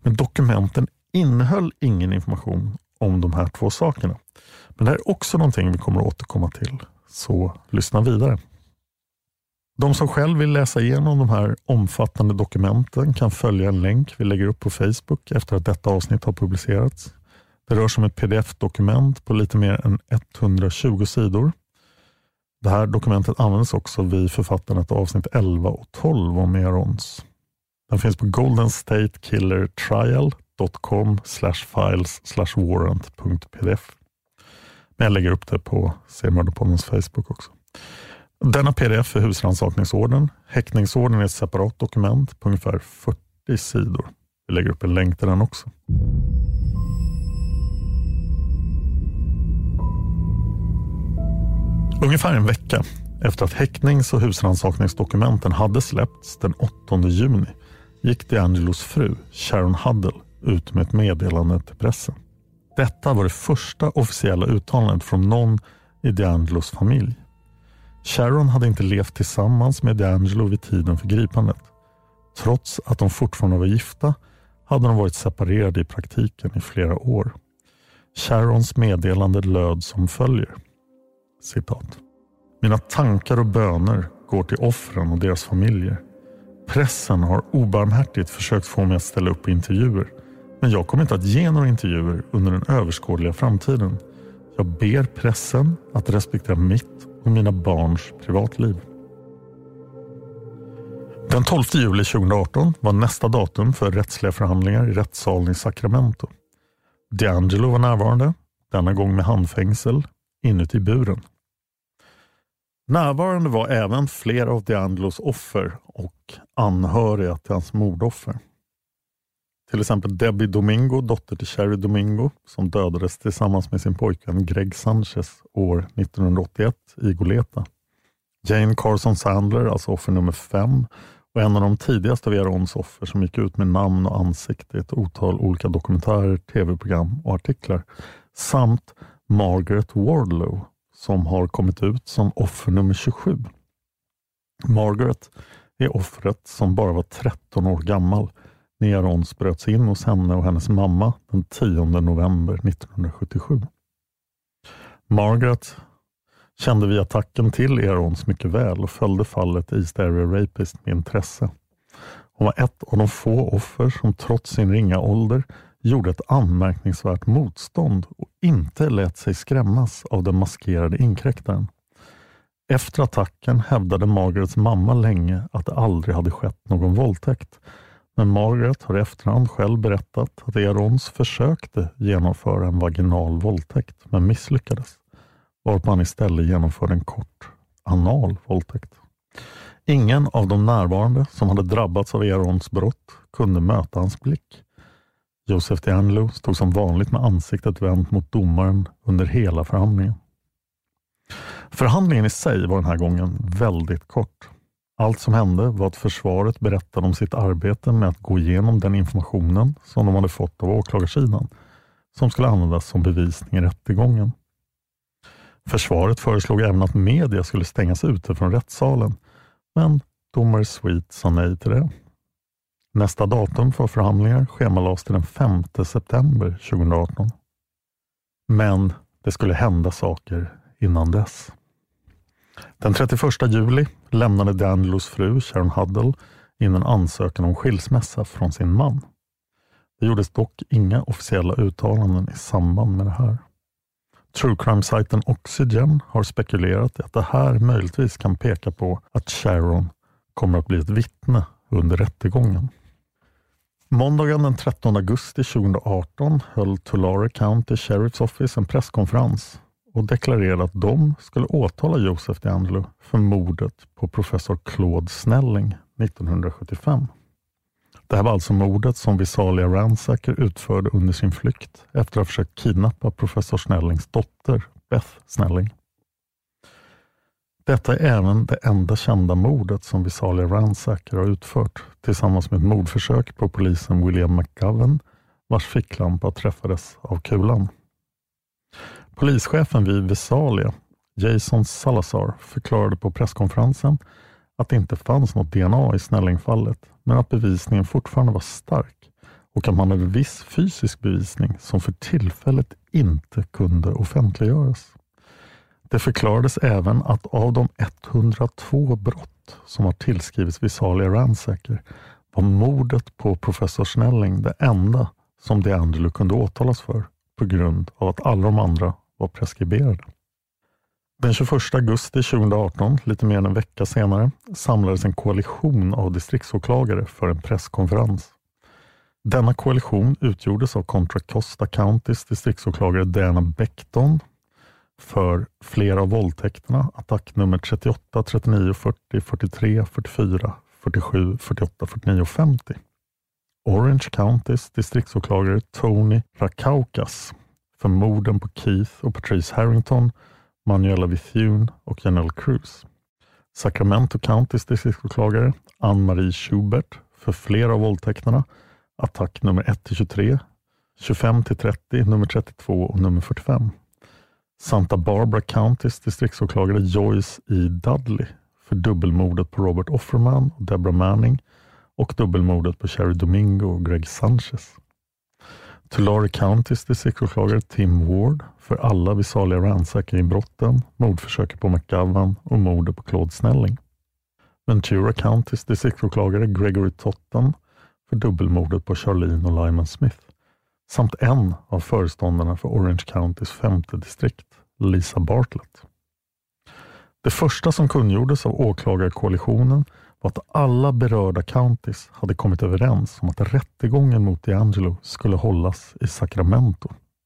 Men dokumenten innehöll ingen information om de här två sakerna. Men det här är också någonting vi kommer att återkomma till. Så lyssna vidare. De som själv vill läsa igenom de här omfattande dokumenten kan följa en länk vi lägger upp på Facebook efter att detta avsnitt har publicerats. Det rör sig om ett pdf-dokument på lite mer än etthundratjugo sidor. Det här dokumentet används också vid författandet av avsnitt elva och tolv om Aarons. Den finns på golden state killer trial dot com slash files slash warrant punkt pdf. Men jag lägger upp det på Seriemördarpoddens Facebook också. Denna pdf är husrannsakningsorden. Häktningsorden är ett separat dokument på ungefär fyrtio sidor. Vi lägger upp en länk till den också. Ungefär en vecka efter att häktnings- och husrannsakningsdokumenten hade släppts den åttonde juni gick DeAngelos fru, Sharon Huddle, ut med ett meddelande till pressen. Detta var det första officiella uttalandet från någon i DeAngelos familj. Sharon hade inte levt tillsammans med DeAngelo vid tiden för gripandet. Trots att de fortfarande var gifta hade de varit separerade i praktiken i flera år. Sharons meddelande löd som följer. Citat. Mina tankar och böner går till offren och deras familjer. Pressen har obarmhärtigt försökt få mig att ställa upp på intervjuer. Men jag kommer inte att ge några intervjuer under den överskådliga framtiden. Jag ber pressen att respektera mitt och mina barns privatliv. Den tolfte juli tjugoarton var nästa datum för rättsliga förhandlingar i rättssalen i Sacramento. DeAngelo var närvarande, denna gång med handfängsel, inuti buren. Närvarande var även flera av DeAngelos offer och anhöriga till hans mordoffer. Till exempel Debbie Domingo, dotter till Sherry Domingo, som dödades tillsammans med sin pojkvän Greg Sanchez år nittonhundraåttioett i Goleta. Jane Carson Sandler, alltså offer nummer fem, och en av de tidigaste av Aarons offer som gick ut med namn och ansikte i ett otal olika dokumentärer, tv-program och artiklar. Samt Margaret Wardlow, som har kommit ut som offer nummer tjugosju. Margaret är offret som bara var tretton år gammal när Aarons bröts in hos henne och hennes mamma den tionde november nittonhundrasjuttiosju. Margaret kände vid attacken till Aarons mycket väl och följde fallet East Area Rapist med intresse. Hon var ett av de få offer som trots sin ringa ålder gjorde ett anmärkningsvärt motstånd och inte lät sig skrämmas av den maskerade inkräktaren. Efter attacken hävdade Margarets mamma länge att det aldrig hade skett någon våldtäkt. Men Margaret har efterhand själv berättat att Aarons försökte genomföra en vaginal våldtäkt men misslyckades. Varpå han istället genomförde en kort anal våldtäkt. Ingen av de närvarande som hade drabbats av Aarons brott kunde möta hans blick. Joseph DeAngelo stod som vanligt med ansiktet vänt mot domaren under hela förhandlingen. Förhandlingen i sig var den här gången väldigt kort. Allt som hände var att försvaret berättade om sitt arbete med att gå igenom den informationen som de hade fått av åklagarsidan som skulle användas som bevisning i rättegången. Försvaret föreslog även att media skulle stängas ute från rättssalen, men domare Sweet sa nej till det. Nästa datum för förhandlingar schemalades till den femte september tjugoarton. Men det skulle hända saker innan dess. Den trettioförsta juli lämnade DeAngelos fru Sharon Huddle in en ansökan om skilsmässa från sin man. Det gjordes dock inga officiella uttalanden i samband med det här. True crime-sajten Oxygen har spekulerat i att det här möjligtvis kan peka på att Sharon kommer att bli ett vittne under rättegången. Måndagen den trettonde augusti tjugoarton höll Tulare County Sheriff's Office en presskonferens och deklarerade att de skulle åtala Joseph DeAngelo för mordet på professor Claude Snelling nittonhundrasjuttiofem. Det här var alltså mordet som Visalia Ransacker utförde under sin flykt efter att ha försökt kidnappa professor Snellings dotter Beth Snelling. Detta är även det enda kända mordet som Visalia Ransacker har utfört tillsammans med ett mordförsök på polisen William McGovern vars ficklampa träffades av kulan. Polischefen vid Visalia, Jason Salazar, förklarade på presskonferensen att det inte fanns något D N A i Snellingfallet men att bevisningen fortfarande var stark och att man hade viss fysisk bevisning som för tillfället inte kunde offentliggöras. Det förklarades även att av de etthundratvå brott som har tillskrivits Visalia Ransacker var mordet på professor Snelling det enda som DeAngelo kunde åtalas för på grund av att alla de andra var preskriberade. Den tjugoförsta augusti tjugoarton, lite mer än en vecka senare, samlades en koalition av distriktsåklagare för en presskonferens. Denna koalition utgjordes av Contra Costa Countys distriktsåklagare Diana Beckton för flera av våldtäkterna, attack nummer trettioåtta, trettionio, fyrtio, fyrtiotre, fyrtiofyra, fyrtiosju, fyrtioåtta, fyrtionio och femtio. Orange Countys distriktsåklagare Tony Rakaukas för morden på Keith och Patrice Harrington, Manuela Bethune och Janelle Cruz. Sacramento Countys distriktsåklagare Ann-Marie Schubert för flera av våldtäkterna, attack nummer ett till tjugotre, tjugofem till trettio, nummer trettiotvå och nummer fyrtiofem. Santa Barbara Countys distriktsåklagare Joyce E. Dudley för dubbelmordet på Robert Offerman och Deborah Manning och dubbelmordet på Sherry Domingo och Greg Sanchez. Tulare Countys distriktsåklagare Tim Ward för alla Visalia Ransacker-inbrotten, mordförsöket på McGovern och mordet på Claude Snelling. Ventura Countys distriktsåklagare Gregory Totten för dubbelmordet på Charlene och Lyman Smith. Samt en av föreståndarna för Orange Countys femte distrikt, Lisa Bartlett. Det första som kungjordes av åklagarkoalitionen var att alla berörda counties hade kommit överens om att rättegången mot DeAngelo skulle hållas i Sacramento.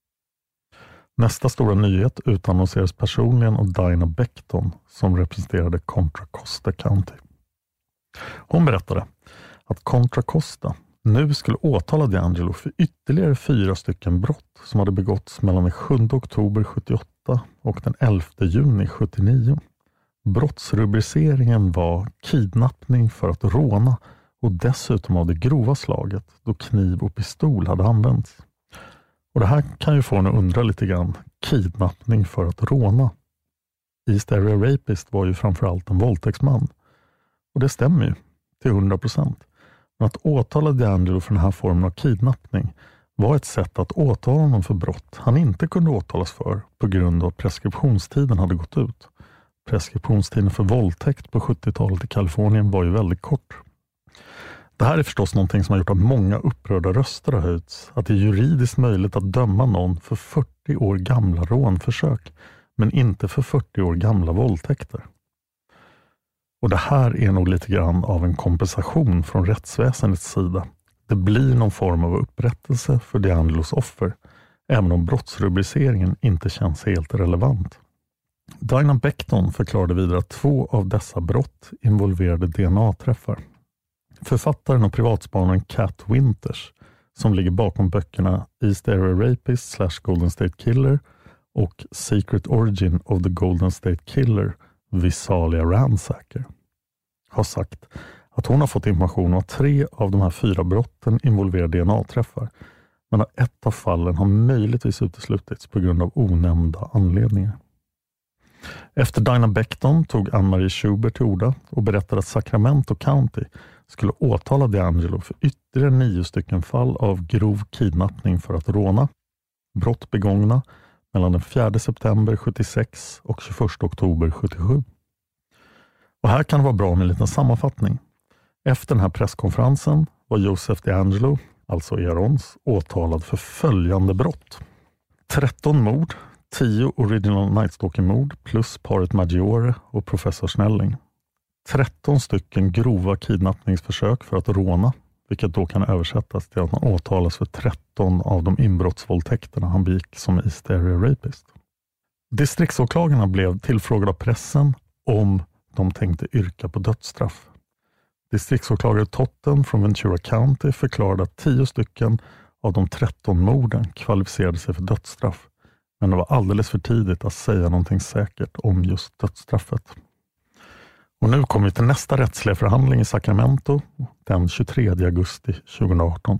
Nästa stora nyhet utannonserades personligen av Diana Beckton som representerade Contra Costa County. Hon berättade att Contra Costa nu skulle åtala DeAngelo för ytterligare fyra stycken brott som hade begåtts mellan den sjunde oktober sjuttioåtta och den elfte juni sjuttionio. Brottsrubriceringen var kidnappning för att råna och dessutom av det grova slaget då kniv och pistol hade använts. Och det här kan ju få en att undra lite grann. Kidnappning för att råna. East Area Rapist var ju framförallt en våldtäktsman. Och det stämmer ju till hundra procent. Men att åtala DeAngelo för den här formen av kidnappning var ett sätt att åtala honom för brott han inte kunde åtalas för på grund av att preskriptionstiden hade gått ut. Preskriptionstiden för våldtäkt på sjuttiotalet i Kalifornien var ju väldigt kort. Det här är förstås någonting som har gjort att många upprörda röster har höjts. Att det är juridiskt möjligt att döma någon för fyrtio år gamla rånförsök men inte för fyrtio år gamla våldtäkter. Och det här är nog lite grann av en kompensation från rättsväsendets sida. Det blir någon form av upprättelse för DeAngelos offer, även om brottsrubriceringen inte känns helt relevant. Diana Beckton förklarade vidare att två av dessa brott involverade D N A-träffar. Författaren och privatspanaren Cat Winters, som ligger bakom böckerna East Area Rapist slash Golden State Killer och Secret Origin of the Golden State Killer, Visalia Ransacker, har sagt att hon har fått information om att tre av de här fyra brotten involverar D N A-träffar, men att ett av fallen har möjligtvis uteslutits på grund av onämnda anledningar. Efter Diana Beckton tog Ann-Marie Schubert till orda och berättade att Sacramento County skulle åtala DeAngelo för ytterligare nio stycken fall av grov kidnappning för att råna, brott begångna mellan den fjärde september sjuttiosex och tjugoförsta oktober sjuttiosju. Och här kan det vara bra med en liten sammanfattning. Efter den här presskonferensen var Joseph DeAngelo, alltså E R Ons, åtalad för följande brott. tretton mord, tio original Night Stalking-mord plus paret Maggiore och professor Snelling. tretton stycken grova kidnappningsförsök för att råna, vilket då kan översättas till att han åtalas för tretton av de inbrottsvåldtäkterna han begick som East Area Rapist. Distriktsåklagarna blev tillfrågade av pressen om de tänkte yrka på dödsstraff. Distriktsåklagare Totten från Ventura County förklarade att tio stycken av de tretton morden kvalificerade sig för dödsstraff, men det var alldeles för tidigt att säga någonting säkert om just dödsstraffet. Och nu kommer vi till nästa rättsliga förhandling i Sacramento den tjugotredje augusti tjugoarton.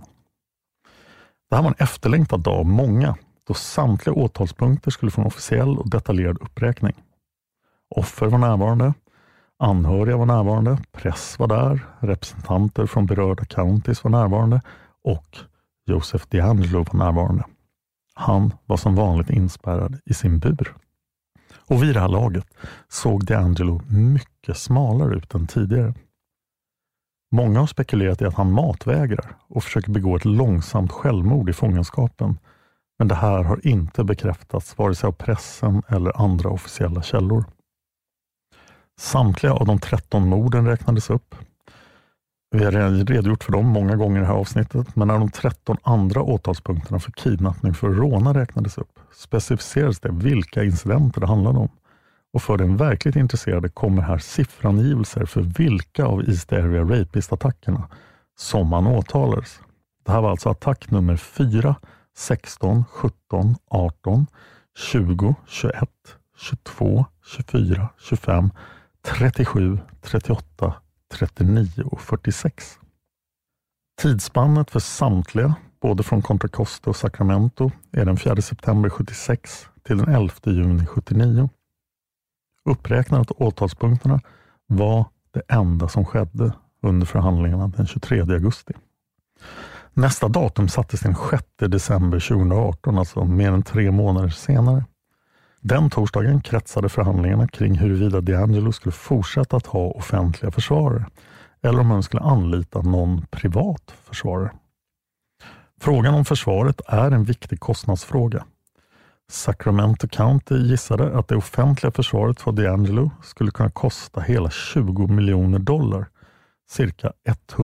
Det här var en efterlängtad dag av många, då samtliga åtalspunkter skulle få en officiell och detaljerad uppräkning. Offer var närvarande, anhöriga var närvarande, press var där, representanter från berörda counties var närvarande och Joseph DeAngelo var närvarande. Han var som vanligt inspärrad i sin bur. Och vid det här laget såg DeAngelo mycket smalare ut än tidigare. Många har spekulerat i att han matvägrar och försöker begå ett långsamt självmord i fångenskapen. Men det här har inte bekräftats vare sig av pressen eller andra officiella källor. Samtliga av de tretton morden räknades upp. Vi har redan redogjort för dem många gånger i det här avsnittet, men när de tretton andra åtalspunkterna för kidnappning för råna räknades upp specificeras det vilka incidenter det handlade om. Och för den verkligt intresserade kommer här sifferangivelser för vilka av East Area Rapist-attackerna som man åtalades. Det här var alltså attack nummer fyra, sexton, sjutton, arton, tjugo, tjugoett, tjugotvå, tjugofyra, tjugofem, trettiosju, trettioåtta, trettionio och fyrtiosex. Tidsspannet för samtliga, både från Contra Costa och Sacramento, är den fjärde september sjuttiosex till den elfte juni sjuttionio. Uppräknandet av åtalspunkterna var det enda som skedde under förhandlingarna den tjugotredje augusti. Nästa datum sattes den sjätte december tjugoarton, alltså mer än tre månader senare. Den torsdagen kretsade förhandlingarna kring huruvida DeAngelo skulle fortsätta att ha offentliga försvarare eller om han skulle anlita någon privat försvarare. Frågan om försvaret är en viktig kostnadsfråga. Sacramento County gissade att det offentliga försvaret för DeAngelo skulle kunna kosta hela tjugo miljoner dollar, cirka etthundra.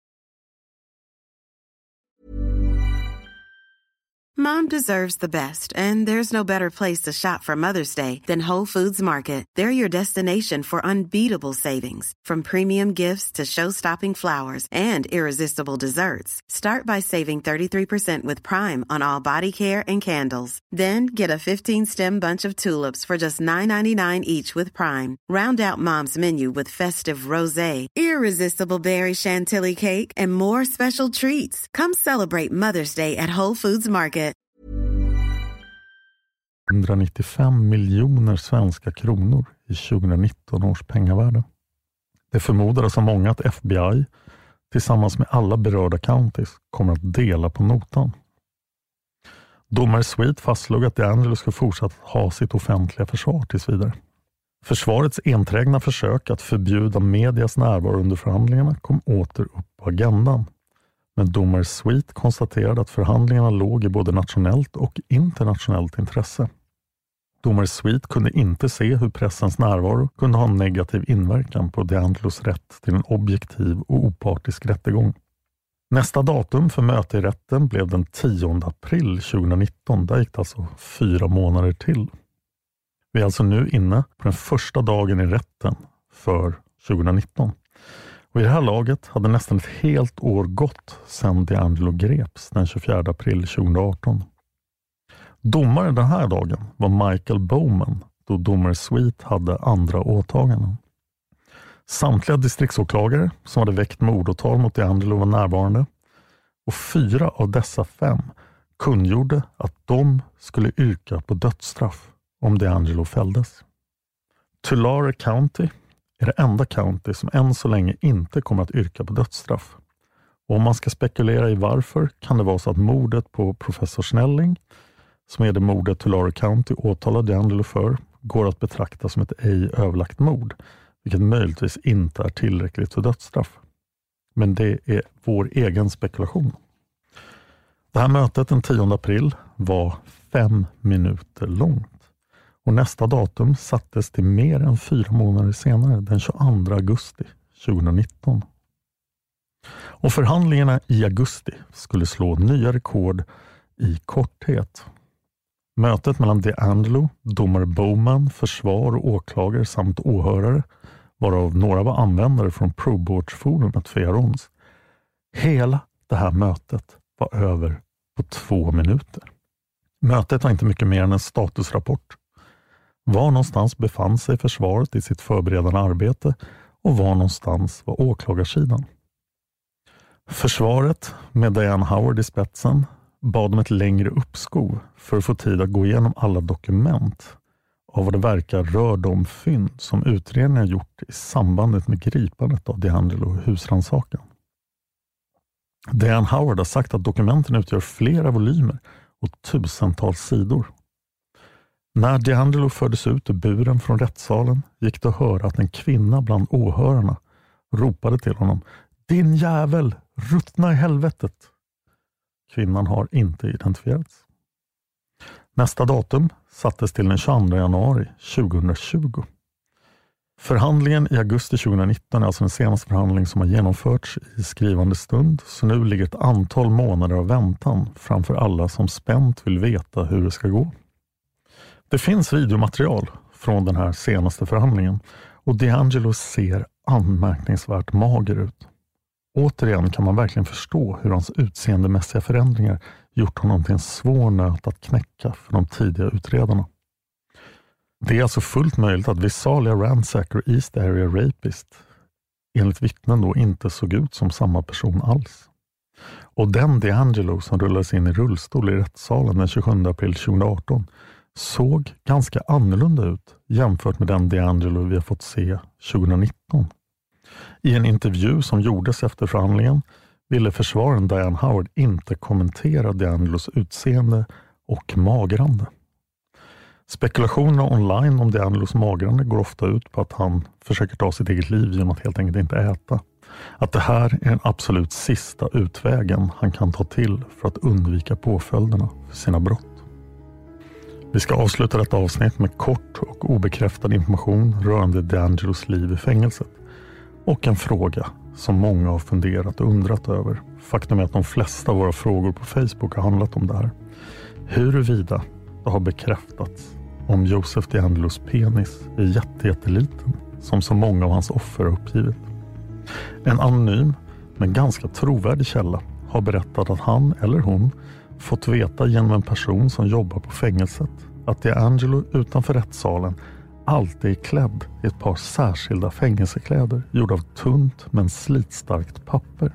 Mom deserves the best, and there's no better place to shop for Mother's Day than Whole Foods Market. They're your destination for unbeatable savings, from premium gifts to show-stopping flowers and irresistible desserts. Start by saving thirty-three percent with Prime on all body care and candles. Then get a fifteen-stem bunch of tulips for just nine ninety-nine each with Prime. Round out Mom's menu with festive rosé, irresistible berry chantilly cake, and more special treats. Come celebrate Mother's Day at Whole Foods Market.
etthundranittiofem miljoner svenska kronor i tjugonitton års pengavärde. Det förmodades av många att F B I tillsammans med alla berörda counties kommer att dela på notan. Domare Sweet fastslog att DeAngelo skulle fortsätta ha sitt offentliga försvar tills vidare. Försvarets enträgna försök att förbjuda medias närvaro under förhandlingarna kom åter upp på agendan. Men domare Sweet konstaterade att förhandlingarna låg i både nationellt och internationellt intresse. Domare Sweet kunde inte se hur pressens närvaro kunde ha en negativ inverkan på DeAngelos rätt till en objektiv och opartisk rättegång. Nästa datum för möte i rätten blev den tionde april tjugonitton. Där gick det alltså fyra månader till. Vi är alltså nu inne på den första dagen i rätten för tjugonitton. Och i det här laget hade nästan ett helt år gått sedan DeAngelo greps den tjugofjärde april tjugoarton. Domare den här dagen var Michael Bowman, då domare Sweet hade andra åtaganden. Samtliga distriktsåklagare som hade väckt mordåtal mot DeAngelo var närvarande, och fyra av dessa fem kungjorde att de skulle yrka på dödsstraff om DeAngelo fälldes. Tulare County är det enda county som än så länge inte kommer att yrka på dödsstraff. Och om man ska spekulera i varför kan det vara så att mordet på professor Snelling, som är det mordet Tulare County åtalade DeAngelo för, går att betrakta som ett ej överlagt mord, vilket möjligtvis inte är tillräckligt för dödsstraff. Men det är vår egen spekulation. Det här mötet den tionde april var fem minuter långt. Och nästa datum sattes till mer än fyra månader senare, den tjugoandra augusti tjugonitton. Och förhandlingarna i augusti skulle slå nya rekord i korthet. Mötet mellan DeAngelo, domare Bowman, försvar och åklagare samt åhörare, varav några var användare från ProBoards-forumet för Arons. Hela det här mötet var över på två minuter. Mötet var inte mycket mer än en statusrapport. Var någonstans befann sig försvaret i sitt förberedande arbete och var någonstans var åklagarsidan. Försvaret med Diane Howard i spetsen bad om ett längre uppskov för att få tid att gå igenom alla dokument av vad det verkar rör de fynd som utredningen gjort i sambandet med gripandet av DeAngelo och husrannsakan. Dan Howard har sagt att dokumenten utgör flera volymer och tusentals sidor. När DeAngelo fördes ut ur buren från rättssalen gick det att höra att en kvinna bland åhörarna ropade till honom: "Din jävel, ruttna i helvetet!" Kvinnan har inte identifierats. Nästa datum sattes till den tjugoandra januari tjugohundratjugo. Förhandlingen i augusti tjugohundranitton är alltså den senaste förhandling som har genomförts i skrivande stund, så nu ligger ett antal månader av väntan framför alla som spänt vill veta hur det ska gå. Det finns videomaterial från den här senaste förhandlingen och DeAngelo ser anmärkningsvärt mager ut. Återigen kan man verkligen förstå hur hans utseendemässiga förändringar gjort honom till en svår nöt att knäcka för de tidiga utredarna. Det är alltså fullt möjligt att Visalia Ransacker East Area Rapist enligt vittnen då inte såg ut som samma person alls. Och den DeAngelo som rullades in i rullstol i rättssalen den tjugosjunde april tjugohundraarton såg ganska annorlunda ut jämfört med den DeAngelo vi har fått se tjugohundranitton. I en intervju som gjordes efter förhandlingen ville försvararen Diane Howard inte kommentera DeAngelos utseende och magrande. Spekulationerna online om DeAngelos magrande går ofta ut på att han försöker ta sitt eget liv genom att helt enkelt inte äta. Att det här är den absolut sista utvägen han kan ta till för att undvika påföljderna för sina brott. Vi ska avsluta detta avsnitt med kort och obekräftad information rörande DeAngelos liv i fängelset. Och en fråga som många har funderat och undrat över. Faktum är att de flesta av våra frågor på Facebook har handlat om det här. Huruvida det har bekräftats om Joseph DeAngelos penis är jätte, jätteliten, som så många av hans offer har uppgivit. En anonym men ganska trovärdig källa har berättat att han eller hon fått veta genom en person som jobbar på fängelset att DeAngelo utanför rättssalen alltid är klädd i ett par särskilda fängelsekläder gjorda av tunt men slitstarkt papper.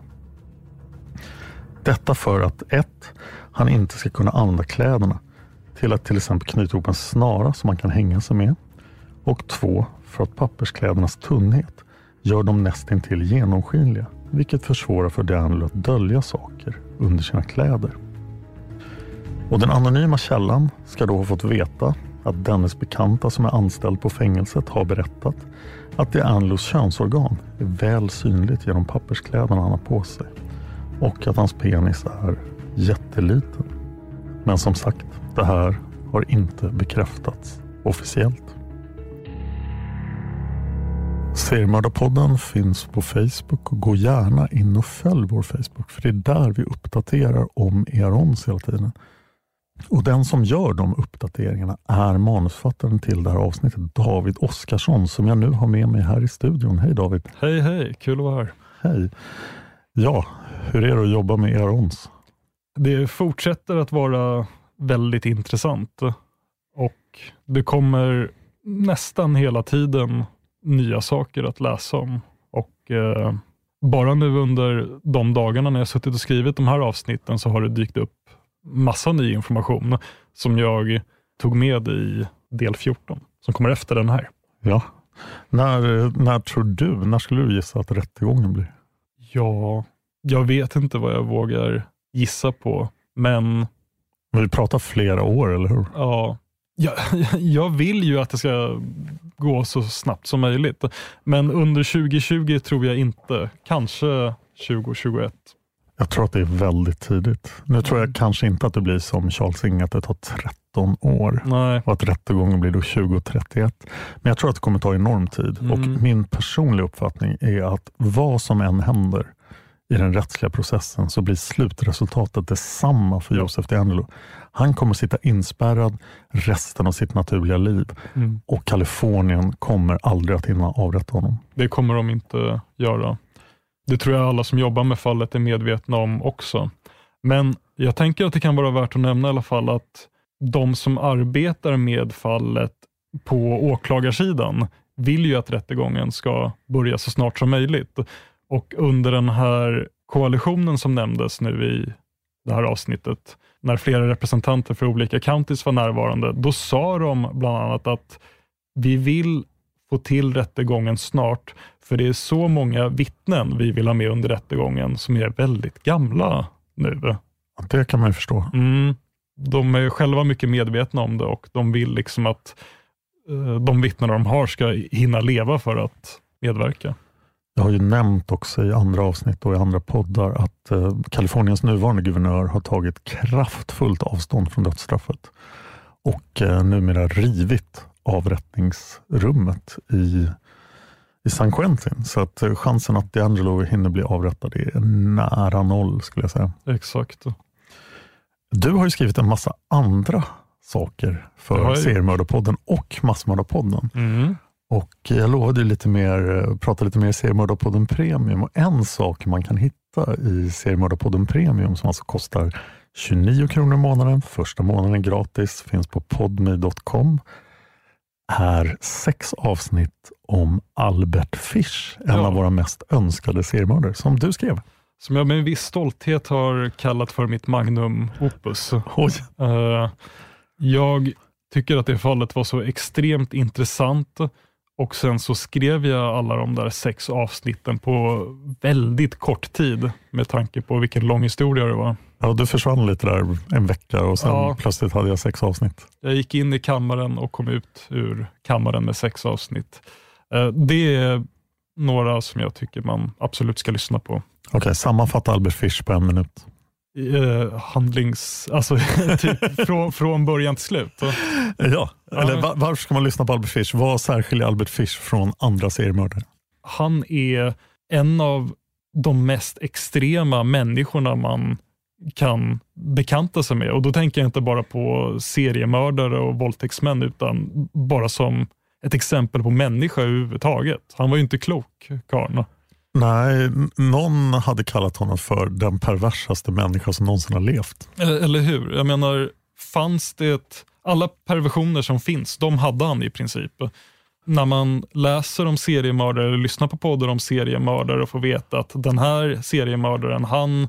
Detta för att ett, han inte ska kunna använda kläderna till att till exempel knyta ihop en snara som man kan hänga sig med, och två, för att pappersklädernas tunnhet gör dem nästintill genomskinliga, vilket försvårar för DeAngelo att dölja saker under sina kläder. Och den anonyma källan ska då ha fått veta att dennes bekanta som är anställd på fängelset har berättat att DeAngelos könsorgan är väl synligt genom papperskläderna han har på sig och att hans penis är jätteliten. Men som sagt, det här har inte bekräftats officiellt. Seriemördarpodden finns på Facebook och gå gärna in och följ vår Facebook, för det är där vi uppdaterar om E R Ons hela tiden. Och den som gör de uppdateringarna är manusfattaren till det här avsnittet, David Oskarsson, som jag nu har med mig här i studion. Hej David.
Hej hej, kul att vara här.
Hej. Ja, hur är det att jobba med E R Ons?
Det fortsätter att vara väldigt intressant och det kommer nästan hela tiden nya saker att läsa om. Och eh, bara nu under de dagarna när jag suttit och skrivit de här avsnitten så har det dykt upp massa ny information som jag tog med i del fjorton som kommer efter den här.
Ja, när, när tror du, när skulle du gissa att rättegången blir?
Ja, jag vet inte vad jag vågar gissa på, men...
Men vi pratar flera år, eller hur?
Ja, jag, jag vill ju att det ska gå så snabbt som möjligt, men under tjugo tjugo tror jag inte, kanske tjugo tjugoett.
Jag tror att det är väldigt tidigt. Nu tror jag kanske inte att det blir som Charles Ng, att det tar tretton år.
Nej.
Och att rättegången blir då tjugo trettioett. Men jag tror att det kommer ta enorm tid. Mm. Och min personliga uppfattning är att vad som än händer i den rättsliga processen så blir slutresultatet detsamma för Joseph DeAngelo. Han kommer sitta inspärrad resten av sitt naturliga liv. Mm. Och Kalifornien kommer aldrig att hinna avrätta honom.
Det kommer de inte göra. Det tror jag alla som jobbar med fallet är medvetna om också. Men jag tänker att det kan vara värt att nämna i alla fall att de som arbetar med fallet på åklagarsidan vill ju att rättegången ska börja så snart som möjligt. Och under den här koalitionen som nämndes nu i det här avsnittet, när flera representanter för olika counties var närvarande, då sa de bland annat att vi vill få till rättegången snart. För det är så många vittnen vi vill ha med under rättegången som är väldigt gamla nu.
Det kan man ju förstå.
Mm. De är själva mycket medvetna om det och de vill liksom att uh, de vittnen de har ska hinna leva för att medverka.
Jag har ju nämnt också i andra avsnitt och i andra poddar att eh, Kaliforniens nuvarande guvernör har tagit kraftfullt avstånd från dödsstraffet och eh, numera rivit avrättningsrummet i, i San Quentin. Så att eh, chansen att DeAngelo hinner bli avrättad är nära noll, skulle jag säga.
Exakt.
Du har ju skrivit en massa andra saker för Seriemördarpodden och Massmördarpodden.
Mm.
Och jag lovade ju lite mer, prata lite mer Seriemördarpodden Premium. Och en sak man kan hitta i Seriemördarpodden Premium som alltså kostar tjugonio kronor i månaden, första månaden gratis, finns på podme dot com, är sex avsnitt om Albert Fish, en
ja.
av våra mest önskade seriemördare, som du skrev.
Som jag med en viss stolthet har kallat för mitt magnum opus.
Oj.
Uh, jag tycker att det fallet var så extremt intressant. Och sen så skrev jag alla de där sex avsnitten på väldigt kort tid med tanke på vilken lång historia det var.
Ja, du försvann lite där en vecka och sen ja. plötsligt hade jag sex avsnitt.
Jag gick in i kammaren och kom ut ur kammaren med sex avsnitt. Det är några som jag tycker man absolut ska lyssna på.
Okej, okay, sammanfatta Albert Fish på en minut.
Uh, handlings, alltså typ från, från början till slut. Så.
Ja, eller var, varför ska man lyssna på Albert Fish? Vad särskiljer Albert Fish från andra seriemördare?
Han är en av de mest extrema människorna man kan bekanta sig med. Och då tänker jag inte bara på seriemördare och våldtäktsmän utan bara som ett exempel på människa överhuvudtaget. Han var ju inte klok, karln.
Nej, någon hade kallat honom för den perversaste människa som någonsin har levt.
Eller hur? Jag menar, fanns det... Alla perversioner som finns, de hade han i princip. När man läser om seriemördare eller lyssnar på poddar om seriemördare och får veta att den här seriemördaren, han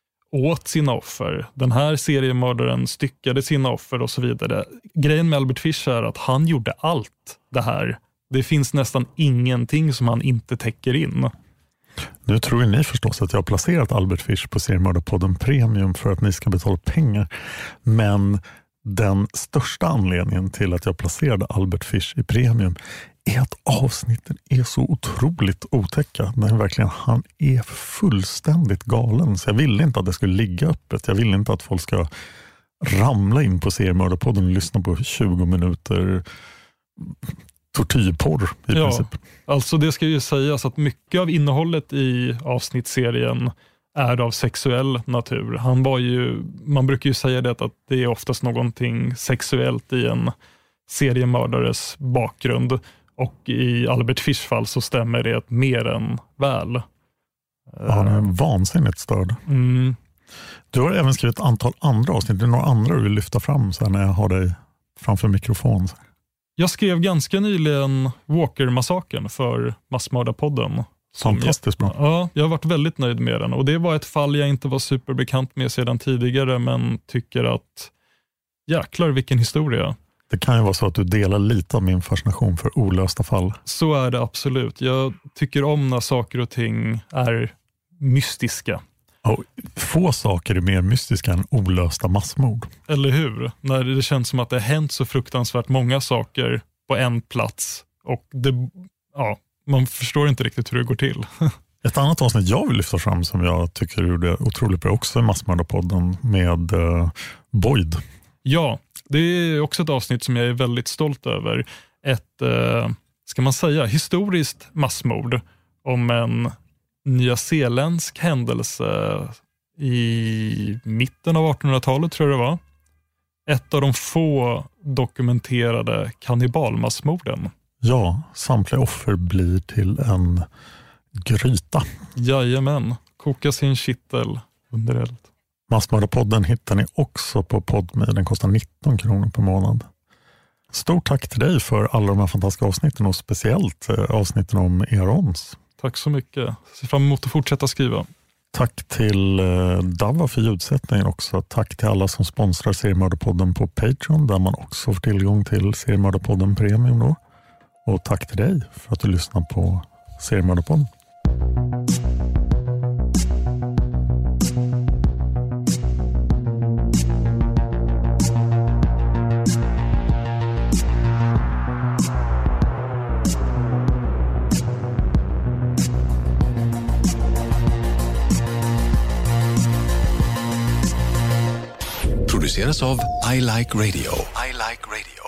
åt sina offer. Den här seriemördaren styckade sina offer och så vidare. Grejen med Albert Fish är att han gjorde allt det här. Det finns nästan ingenting som han inte täcker in.
Nu tror ju ni förstås att jag har placerat Albert Fish på Seriemördarpodden Premium för att ni ska betala pengar. Men den största anledningen till att jag placerade Albert Fish i Premium är att avsnitten är så otroligt otäcka. Men verkligen, han är fullständigt galen. Så jag ville inte att det skulle ligga öppet. Jag ville inte att folk ska ramla in på Seriemördarpodden och lyssna på tjugo minuter tortyrporr i
ja,
princip.
Alltså det ska ju sägas att mycket av innehållet i avsnittsserien är av sexuell natur. Han var ju, man brukar ju säga det att det är oftast någonting sexuellt i en seriemördares bakgrund. Och i Albert Fish fall så stämmer det mer än väl.
Ja, han är vansinnigt störd.
Mm.
Du har även skrivit ett antal andra avsnitt. Det är några andra du vill lyfta fram så när jag har dig framför mikrofon.
Jag skrev ganska nyligen Walker-massakern för Massmördarpodden.
Fantastiskt bra.
Ja, jag har varit väldigt nöjd med den. Och det var ett fall jag inte var superbekant med sedan tidigare, men tycker att jäklar vilken historia.
Det kan ju vara så att du delar lite av min fascination för olösta fall.
Så är det absolut. Jag tycker om när saker och ting är mystiska.
Och få saker är mer mystiska än olösta massmord.
Eller hur? När det känns som att det har hänt så fruktansvärt många saker på en plats. Och det, ja, man förstår inte riktigt hur det går till.
Ett annat avsnitt jag vill lyfta fram som jag tycker gjorde otroligt bra också i Massmördarpodden med uh, Boyd.
Ja, det är också ett avsnitt som jag är väldigt stolt över. Ett, uh, ska man säga, historiskt massmord om en nyzeeländsk händelse i mitten av artonhundratalet tror jag det var. Ett av de få dokumenterade kannibalmassmorden.
Ja, samtliga offer blir till en gryta.
Jajamän, koka sin kittel under eld.
Massmördarpodden hittar ni också på Podme. Den kostar nitton kronor per månad. Stort tack till dig för alla de här fantastiska avsnitten och speciellt avsnitten om Erons.
Tack så mycket. Ser fram emot att fortsätta skriva.
Tack till eh, Dava för ljudsättningen också. Tack till alla som sponsrar Seriemördarpodden på Patreon där man också får tillgång till Seriemördarpodden Premium då. Och tack till dig för att du lyssnar på Seriemördarpodden.
Produceras av I Like Radio. I Like Radio.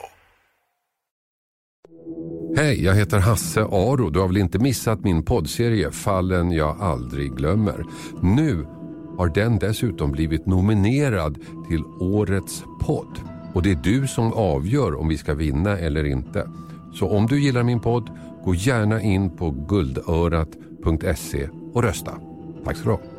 Hej, jag heter Hasse Aro. Du har väl inte missat min poddserie Fallen jag aldrig glömmer. Nu har den dessutom blivit nominerad till årets podd. Och det är du som avgör om vi ska vinna eller inte. Så om du gillar min podd, gå gärna in på guldörat punkt se och rösta. Tack så du ha.